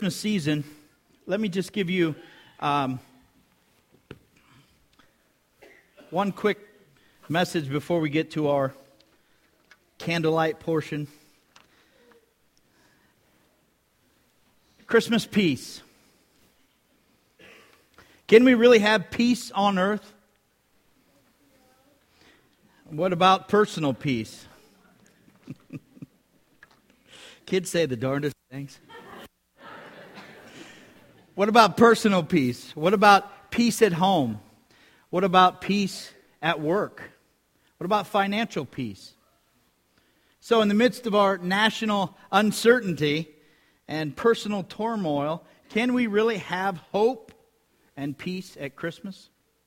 Christmas season, let me just give you one quick message before we get to our candlelight portion. Christmas peace. Can we really have peace on earth? What about personal peace? Kids say the darndest things. What about personal peace? What about peace at home? What about peace at work? What about financial peace? So in the midst of our national uncertainty and personal turmoil, can we really have hope and peace at Christmas?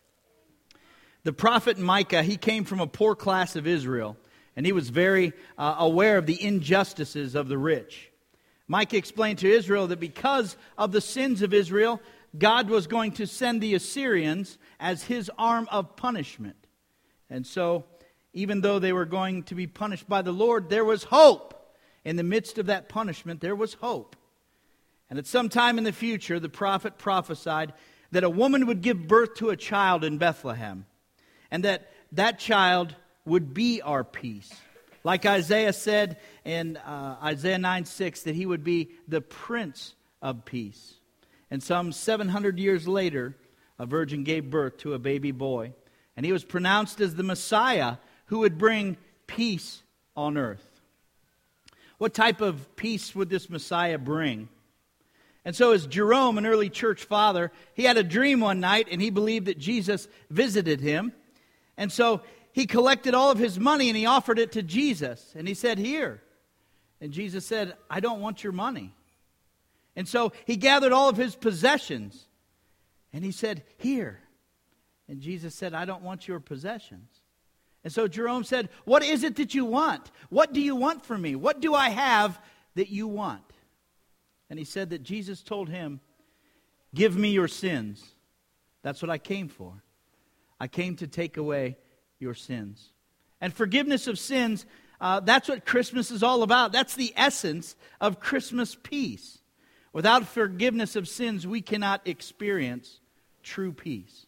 The prophet Micah, he came from a poor class of Israel, and he was very aware of the injustices of the rich. Micah explained to Israel that because of the sins of Israel, God was going to send the Assyrians as his arm of punishment. And so, even though they were going to be punished by the Lord, there was hope. In the midst of that punishment, there was hope. And at some time in the future, the prophet prophesied that a woman would give birth to a child in Bethlehem, and that child would be our peace. Like Isaiah said in Isaiah 9:6, that he would be the Prince of Peace. And some 700 years later, a virgin gave birth to a baby boy. And he was pronounced as the Messiah who would bring peace on earth. What type of peace would this Messiah bring? And so as Jerome, an early church father, he had a dream one night and he believed that Jesus visited him. And so he collected all of his money and he offered it to Jesus. And he said, "Here." And Jesus said, "I don't want your money." And so he gathered all of his possessions. And he said, "Here." And Jesus said, "I don't want your possessions." And so Jerome said, "What is it that you want? What do you want from me? What do I have that you want?" And he said that Jesus told him, "Give me your sins. That's what I came for. I came to take away your sins." And forgiveness of sins, that's what Christmas is all about. That's the essence of Christmas peace. Without forgiveness of sins, we cannot experience true peace.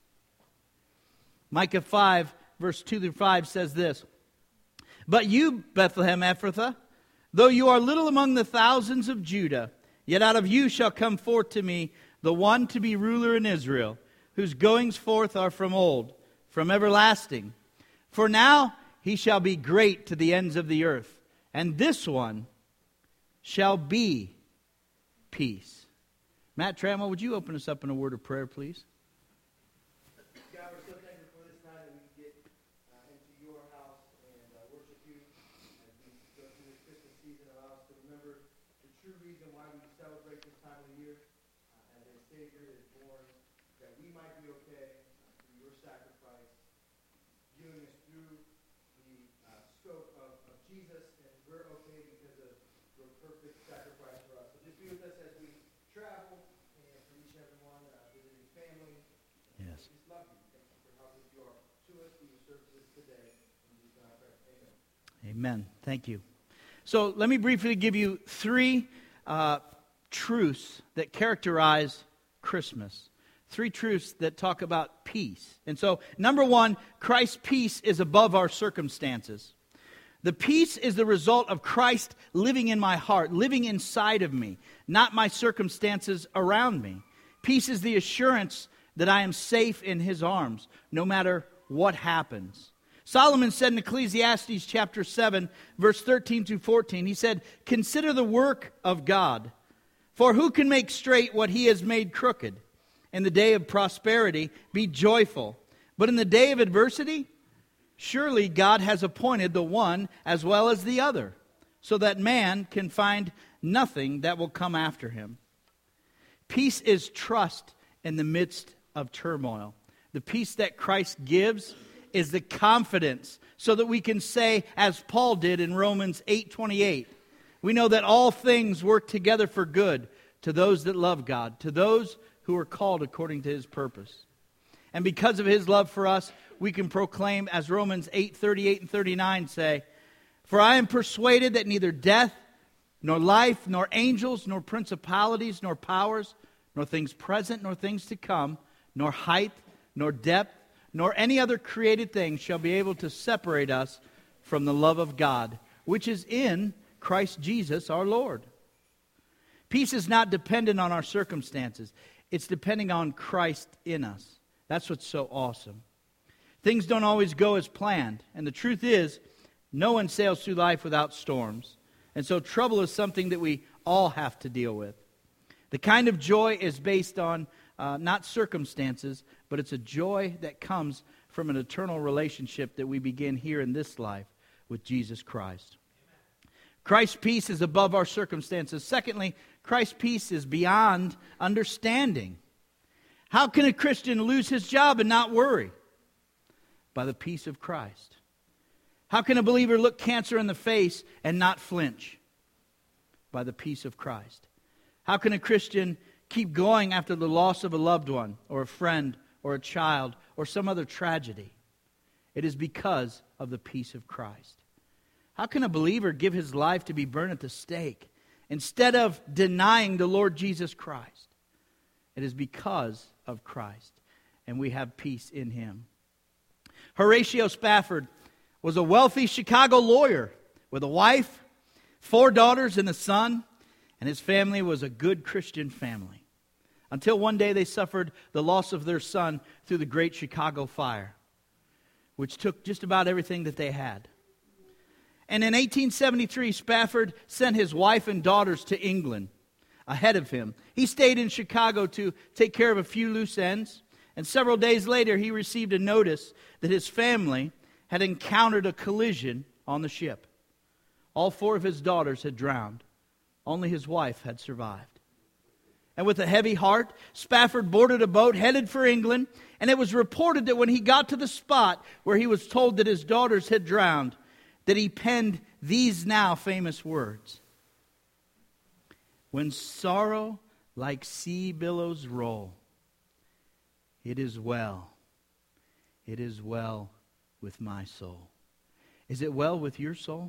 Micah 5, verse 2 through 5 says this: "But you, Bethlehem Ephrathah, though you are little among the thousands of Judah, yet out of you shall come forth to me the one to be ruler in Israel, whose goings forth are from old, from everlasting. For now he shall be great to the ends of the earth, and this one shall be peace." Matt Trammell, would you open us up in a word of prayer, please? God, we're so thankful for this time that we can get into your house and worship you as we go through this Christmas season. Allow us to remember the true reason why we celebrate this time of the year, as a Savior is born, that we might be okay through your sacrifice, viewing us through the scope of Jesus, and we're okay because of your perfect sacrifice for us. So just be with us as we travel, and for each and every one, visiting family. Yes. We just love you. Thank you for how good you are to us through your services today. In Jesus' name I pray. Amen. Amen. Thank you. So let me briefly give you three truths that characterize Christmas. Three truths that talk about peace. And so, number one, Christ's peace is above our circumstances. The peace is the result of Christ living in my heart, living inside of me, not my circumstances around me. Peace is the assurance that I am safe in His arms, no matter what happens. Solomon said in Ecclesiastes chapter 7, verse 13 to 14, he said, "Consider the work of God, for who can make straight what He has made crooked? In the day of prosperity, be joyful. But in the day of adversity, surely God has appointed the one as well as the other, so that man can find nothing that will come after him." Peace is trust in the midst of turmoil. The peace that Christ gives is the confidence so that we can say, as Paul did in Romans 8:28, we know that all things work together for good to those that love God, to those who are called according to His purpose. And because of His love for us, we can proclaim, as Romans 8:38 and 39 say, "For I am persuaded that neither death, nor life, nor angels, nor principalities, nor powers, nor things present, nor things to come, nor height, nor depth, nor any other created thing shall be able to separate us from the love of God, which is in Christ Jesus our Lord. Peace is not dependent on our circumstances. It's depending on Christ in us. That's what's so awesome. Things don't always go as planned. And the truth is, no one sails through life without storms. And so trouble is something that we all have to deal with. The kind of joy is based on not circumstances, but it's a joy that comes from an eternal relationship that we begin here in this life with Jesus Christ. Christ's peace is above our circumstances. Secondly, Christ's peace is beyond understanding. How can a Christian lose his job and not worry? By the peace of Christ. How can a believer look cancer in the face and not flinch? By the peace of Christ. How can a Christian keep going after the loss of a loved one or a friend or a child or some other tragedy? It is because of the peace of Christ. How can a believer give his life to be burned at the stake instead of denying the Lord Jesus Christ? It is because of Christ, and we have peace in Him. Horatio Spafford was a wealthy Chicago lawyer with a wife, 4 daughters, and a son, and his family was a good Christian family. Until one day they suffered the loss of their son through the Great Chicago Fire, which took just about everything that they had. And in 1873, Spafford sent his wife and daughters to England ahead of him. He stayed in Chicago to take care of a few loose ends. And several days later, he received a notice that his family had encountered a collision on the ship. All 4 of his daughters had drowned. Only his wife had survived. And with a heavy heart, Spafford boarded a boat headed for England. And it was reported that when he got to the spot where he was told that his daughters had drowned, that he penned these now famous words. When sorrow like sea billows roll, it is well with my soul. Is it well with your soul?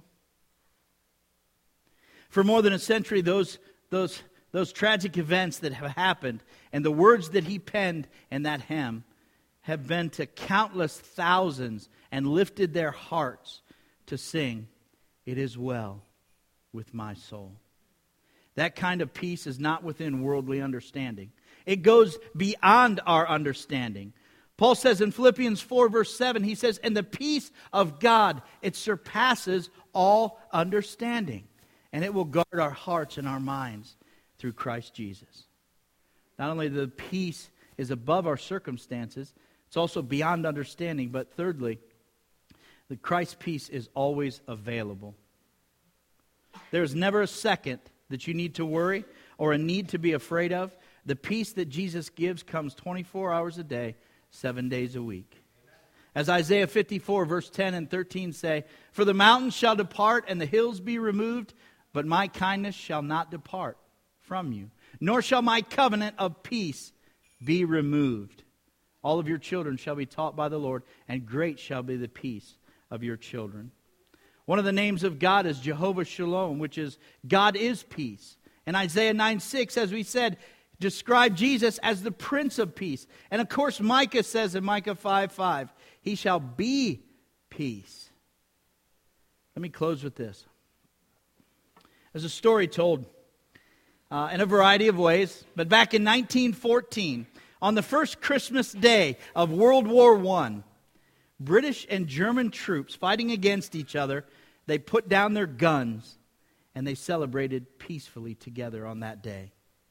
For more than a century, those tragic events that have happened and the words that he penned in that hymn have been to countless thousands and lifted their hearts to sing, it is well with my soul. That kind of peace is not within worldly understanding. It goes beyond our understanding. Paul says in Philippians 4 verse 7, he says, and the peace of God, it surpasses all understanding. And it will guard our hearts and our minds through Christ Jesus. Not only the peace is above our circumstances, it's also beyond understanding. But thirdly, the Christ's peace is always available. There's never a second that you need to worry or a need to be afraid of. The peace that Jesus gives comes 24 hours a day, 7 days a week. As Isaiah 54 verse 10 and 13 say, for the mountains shall depart and the hills be removed, but my kindness shall not depart from you, nor shall my covenant of peace be removed. All of your children shall be taught by the Lord, and great shall be the peace of your children. One of the names of God is Jehovah Shalom, which is God is peace. And Isaiah 9:6, as we said, describe Jesus as the Prince of Peace. And of course, Micah says in Micah 5:5, he shall be peace. Let me close with this. There's a story told in a variety of ways, but back in 1914, on the first Christmas day of World War I, British and German troops fighting against each other, they put down their guns and they celebrated peacefully together on that day.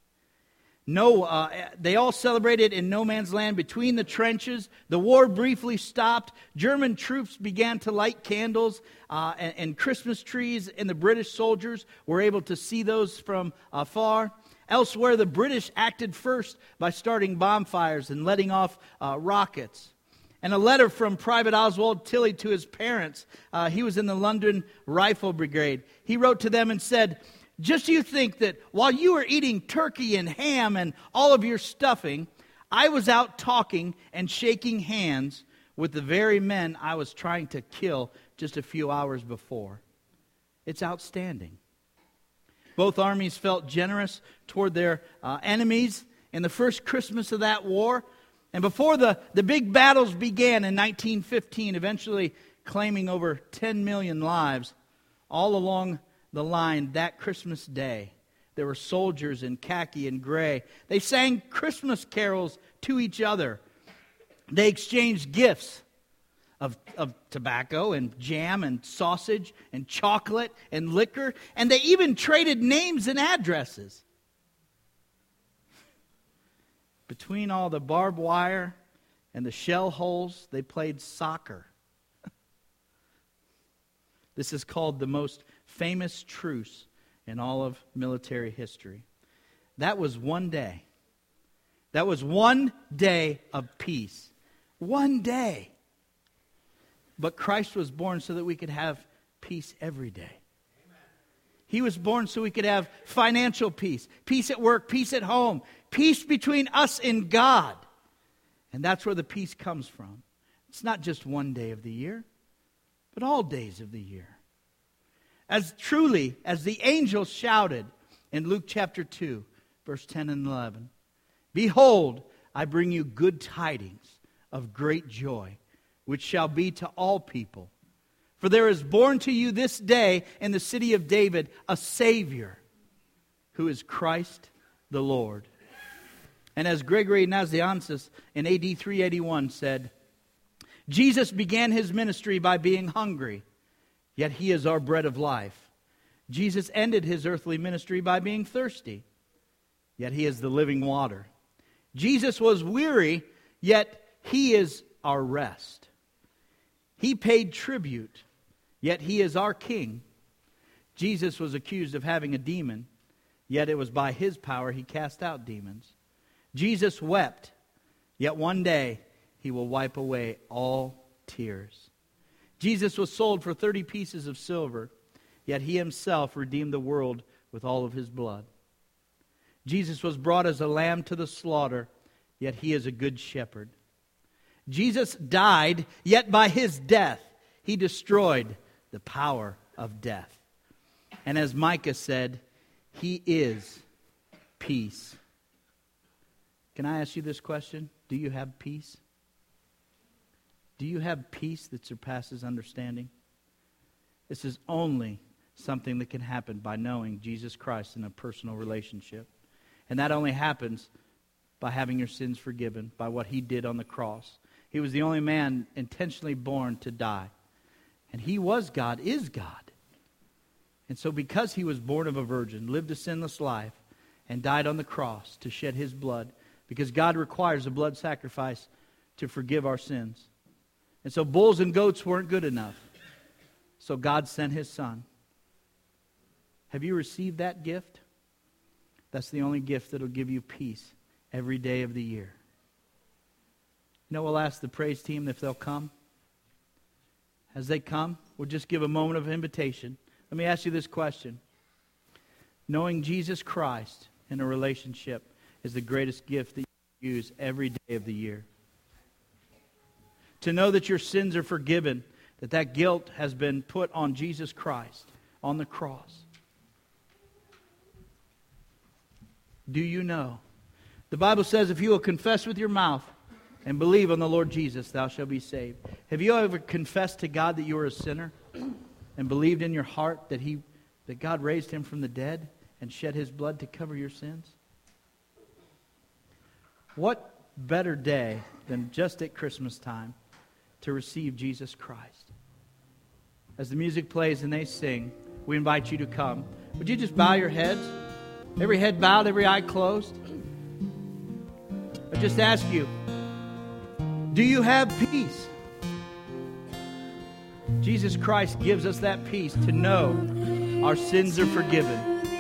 They all celebrated in no man's land between the trenches. The war briefly stopped. German troops began to light candles and Christmas trees, and the British soldiers were able to see those from afar. Elsewhere, the British acted first by starting bonfires and letting off rockets. And a letter from Private Oswald Tilley to his parents. He was in the London Rifle Brigade. He wrote to them and said, just you think that while you were eating turkey and ham and all of your stuffing, I was out talking and shaking hands with the very men I was trying to kill just a few hours before. It's outstanding. Both armies felt generous toward their enemies in the first Christmas of that war. And before the big battles began in 1915, eventually claiming over 10 million lives, all along the line that Christmas day, there were soldiers in khaki and gray. They sang Christmas carols to each other. They exchanged gifts of tobacco and jam and sausage and chocolate and liquor. And they even traded names and addresses. Between all the barbed wire and the shell holes, they played soccer. This is called the most famous truce in all of military history. That was one day. That was one day of peace. One day. But Christ was born so that we could have peace every day. He was born so we could have financial peace, peace at work, peace at home, peace between us and God. And that's where the peace comes from. It's not just one day of the year, but all days of the year. As truly as the angels shouted in Luke chapter 2, verse 10 and 11, "Behold, I bring you good tidings of great joy, which shall be to all people. For there is born to you this day in the city of David a Savior, who is Christ the Lord." And as Gregory Nazianzus in AD 381 said, "Jesus began his ministry by being hungry, yet he is our bread of life. Jesus ended his earthly ministry by being thirsty, yet he is the living water. Jesus was weary, yet he is our rest. He paid tribute, yet he is our king. Jesus was accused of having a demon, yet it was by his power he cast out demons. Jesus wept, yet one day he will wipe away all tears. Jesus was sold for 30 pieces of silver, yet he himself redeemed the world with all of his blood. Jesus was brought as a lamb to the slaughter, yet he is a good shepherd. Jesus died, yet by his death he destroyed the power of death. And as Micah said, he is peace." Can I ask you this question? Do you have peace? Do you have peace that surpasses understanding? This is only something that can happen by knowing Jesus Christ in a personal relationship. And that only happens by having your sins forgiven, by what he did on the cross. He was the only man intentionally born to die. And he was God, is God. And so because he was born of a virgin, lived a sinless life, and died on the cross to shed his blood, because God requires a blood sacrifice to forgive our sins. And so bulls and goats weren't good enough. So God sent his son. Have you received that gift? That's the only gift that will give you peace every day of the year. You know, we'll ask the praise team if they'll come. As they come, we'll just give a moment of invitation. Let me ask you this question. Knowing Jesus Christ in a relationship is the greatest gift that you use every day of the year. To know that your sins are forgiven, that guilt has been put on Jesus Christ on the cross. Do you know? The Bible says if you will confess with your mouth and believe on the Lord Jesus, thou shalt be saved. Have you ever confessed to God that you are a sinner and believed in your heart that God raised him from the dead and shed his blood to cover your sins? What better day than just at Christmas time to receive Jesus Christ? As the music plays and they sing, we invite you to come. Would you just bow your heads? Every head bowed, every eye closed. I just ask you, do you have peace? Jesus Christ gives us that peace to know our sins are forgiven.